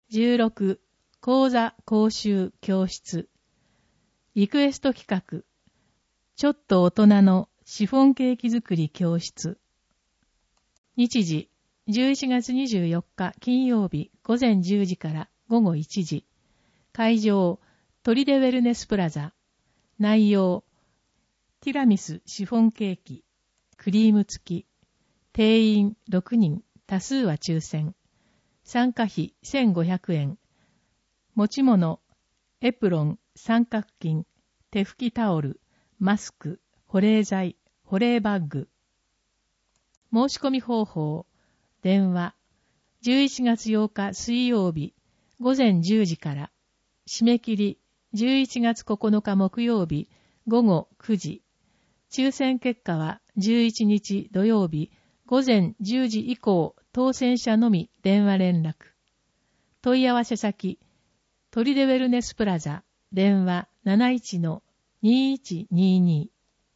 16、講座講習教室。リクエスト企画。ちょっと大人のシフォンケーキ作り教室。日時、11月24日金曜日午前10時から午後1時。会場、トリデウェルネスプラザ。内容、ティラミスシフォンケーキ。クリーム付き。定員6人、多数は抽選。参加費1500円。持ち物、エプロン、三角巾、手拭きタオル、マスク、保冷剤、保冷バッグ。申し込み方法、電話、11月8日水曜日、午前10時から、締め切り、11月9日木曜日、午後9時。抽選結果は11日土曜日、午前10時以降、当選者のみ電話連絡。問い合わせ先、トリデウェルネスプラザ、電話 71-2122。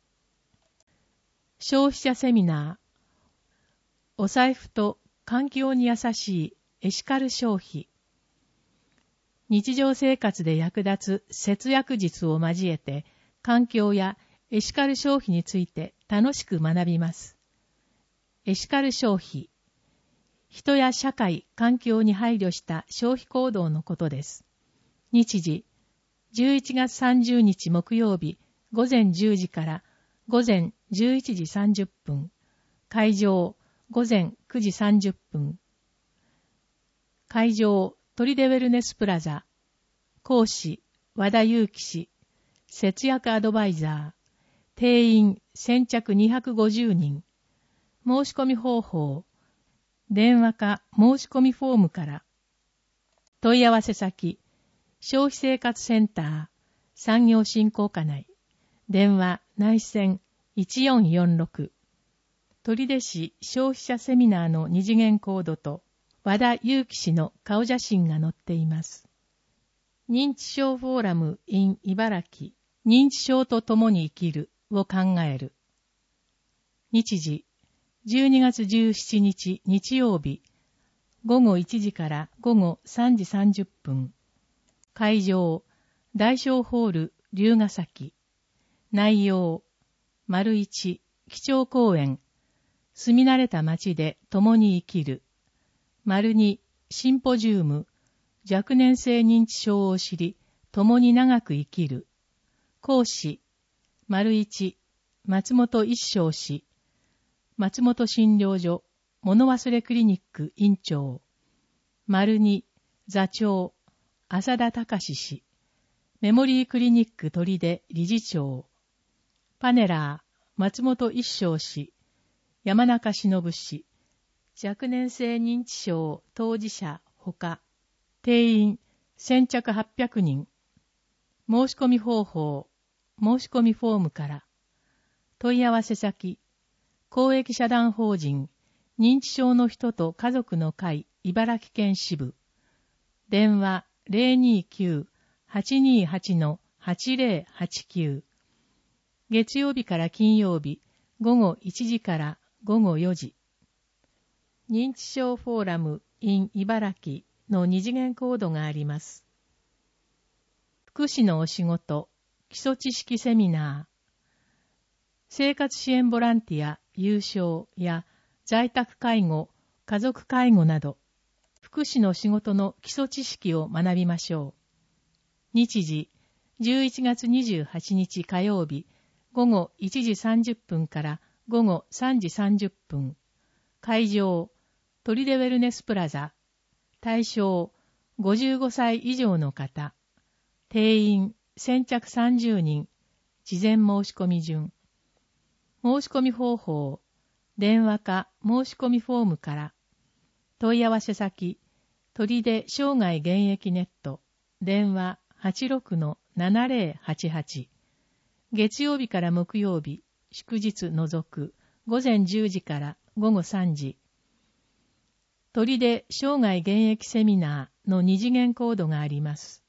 消費者セミナー。お財布と環境に優しいエシカル消費。日常生活で役立つ節約術を交えて、環境やエシカル消費について楽しく学びます。エシカル消費。人や社会、環境に配慮した消費行動のことです。日時、11月30日木曜日、午前10時から午前11時30分。会場、午前9時30分。会場、トリデウェルネスプラザ。講師、和田祐樹氏。節約アドバイザー。定員、先着250人。申し込み方法。電話か申し込みフォームから。問い合わせ先。消費生活センター。産業振興課内。電話内線1446。取手市消費者セミナーの二次元コードと和田祐樹氏の顔写真が載っています。認知症フォーラム in 茨城。認知症と共に生きるを考える。日時。12月17日日曜日、午後1時から午後3時30分。会場、大正ホール、龍ヶ崎。内容、1、基調講演。住み慣れた街で共に生きる。2、シンポジウム。若年性認知症を知り、共に長く生きる。講師、1、松本一生氏。松本診療所、物忘れクリニック院長。2、座長、浅田隆氏。メモリークリニック取手理事長。パネラー、松本一生氏。山中忍氏。若年性認知症当事者ほか。定員、先着800人。申し込み方法、申し込みフォームから。問い合わせ先。公益社団法人、認知症の人と家族の会、茨城県支部。電話029-828-8089。月曜日から金曜日、午後1時から午後4時。認知症フォーラム in 茨城の二次元コードがあります。福祉のお仕事、基礎知識セミナー。生活支援ボランティア、有償や在宅介護、家族介護など、福祉の仕事の基礎知識を学びましょう。日時、11月28日火曜日、午後1時30分から午後3時30分。会場、トリデウェルネスプラザ。対象、55歳以上の方。定員、先着30人。事前申し込み順。申し込み方法、電話か申し込みフォームから。問い合わせ先、取手生涯現役ネット、電話 86-7088。月曜日から木曜日、祝日除く、午前10時から午後3時。取手生涯現役セミナーの二次元コードがあります。